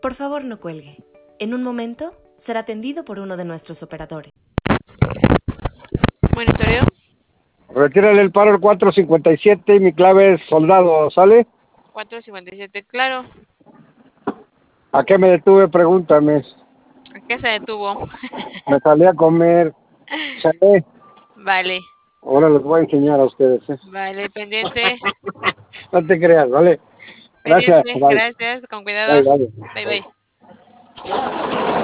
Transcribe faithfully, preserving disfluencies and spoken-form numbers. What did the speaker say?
Por favor, no cuelgue. En un momento será atendido por uno de nuestros operadores. Monitoreo. Retírale el paro al cuatro cincuenta y siete y mi clave es soldado, ¿sale? cuatro cincuenta y siete, claro. ¿A qué me detuve? Pregúntame. ¿A qué se detuvo? Me salí a comer. ¿Sale? Vale. Ahora les voy a enseñar a ustedes. ¿eh? Vale, pendiente. No te creas, ¿vale? Gracias. Pendiente, Bye. gracias, con Bye, cuidado. bye. Bye, bye.